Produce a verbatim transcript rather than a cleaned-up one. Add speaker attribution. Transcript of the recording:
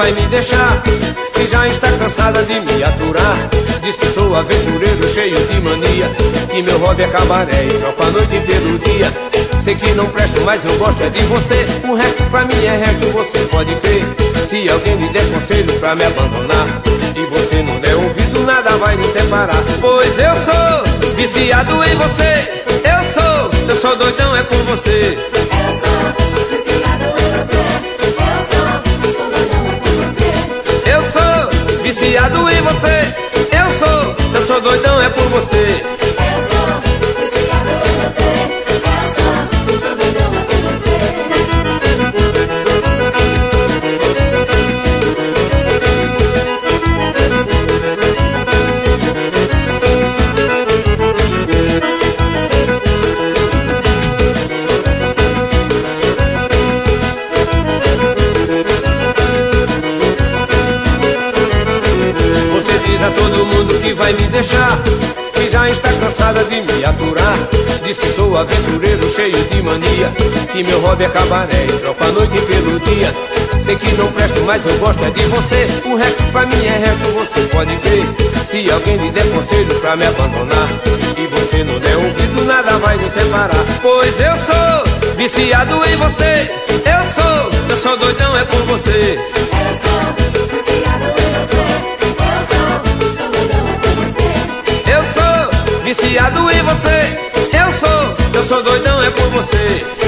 Speaker 1: vai me deixar, que já está cansada de me aturar. Diz que sou aventureiro cheio de mania, que meu hobby é cabaré e troco a noite pelo dia. Sei que não presto, mas eu gosto é de você. O resto pra mim é resto, você pode crer. Se alguém lhe der conselho pra me abandonar e você não der ouvido, nada vai nos separar. Pois eu sou viciado em você. Eu sou, eu sou doidão é por você.
Speaker 2: Eu sou viciado em você. Eu sou, eu sou doidão é por você.
Speaker 1: Eu sou viciado em você. Eu sou, eu sou doidão é por você.
Speaker 2: Eu sou viciado em você. Eu sou, eu sou doidão é por você.
Speaker 1: Você diz a todo mundo que vai me deixar, que já está cansada de me aturar. Diz que sou aventureiro cheio de mania, que meu hobby é cabaré e troco a noite pelo dia. Sei que não presto, mas eu gosto é de você. O resto pra mim é resto, você pode crer. Se alguém lhe der conselho pra me abandonar e você não der ouvido, nada vai nos separar. Pois eu sou viciado em você. Eu sou, eu sou doidão é por você.
Speaker 2: Eu sou viciado em você. Eu sou, eu sou doidão é por você.
Speaker 1: Eu sou viciado em você. Eu sou, eu sou doidão é por você.